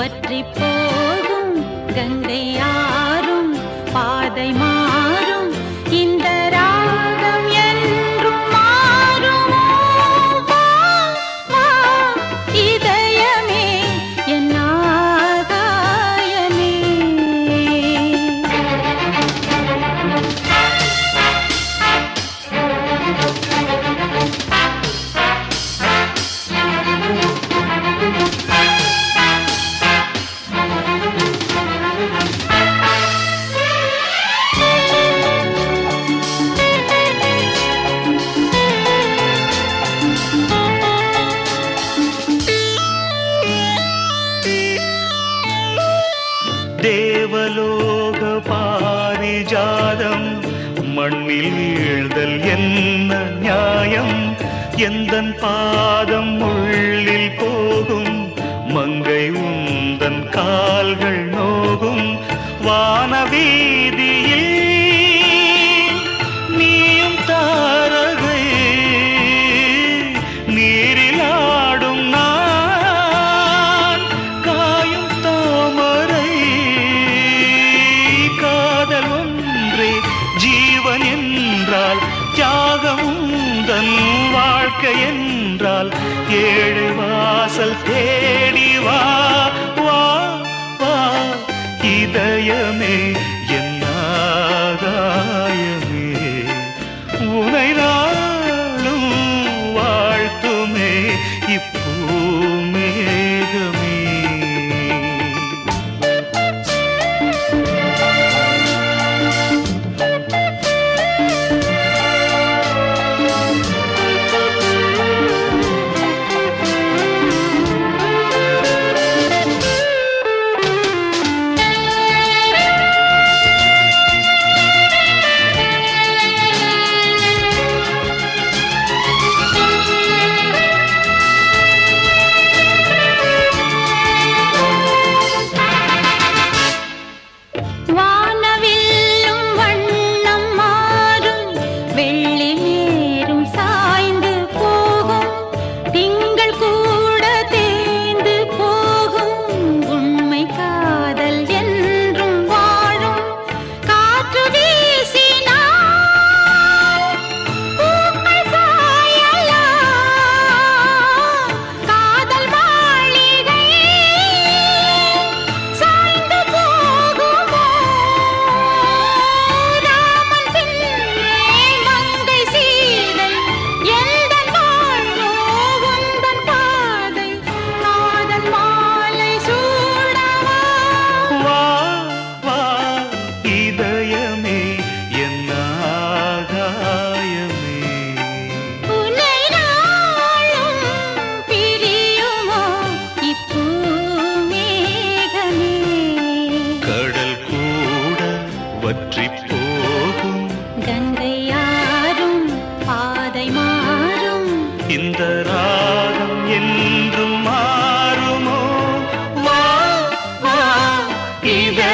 வற்றி போகும் கங்கை யாரும் பாதை மாறும் இந்த ராகம் என்றும் மாறுமோ வா வா இதயமே என் ஆகாயமே தேவலோக பாரிஜாதம் மண்ணில் வீழ்தல் என்ன நியாயம் எந்தன் பாதம் உள்ளில் போகும் மங்கை உந்தன் கால்கள் நோகும் வானவீதியில் நீயும் தாரகை நீரில் ஆடும் நான் காயும் தாமரை காதல் ஒன்றே ஜீவன் என்றால் தியாகம் தன் வாழ்க்கை என்றால் ஏழு வாசல் தேடி வா வா வா இதயமே என் ஆகாயமே உனை நாளும் வாழ்த்துமே இப்பூமேகமே வானவில்லும் வண்ணம் மாறும் வெள்ளி நேரும் சாய்ந்து போகும் திங்கள் கூட தேய்ந்து போகும் உண்மை காதல் என்றும் வாழும் காற்று வீசினால் பூக்கள் சாயலாம் காதல் மாளிகை சாய்ந்து போகுமோ ராமன் பின்னே மங்கை சீதை எந்தன் வாழ்வோ உந்தன் பாதை காதல் மாலை சூடவா வா வா இதயமே என் ஆகாயமே உன்னை நாளும் பிரியுமோ இப்பூமேகமே கடல் கூட வற்றி போகும் கங்கை யாரும் பாதை மாறும் இந்த ராகம் என்றும் மாறுமோ வா வா இதயமே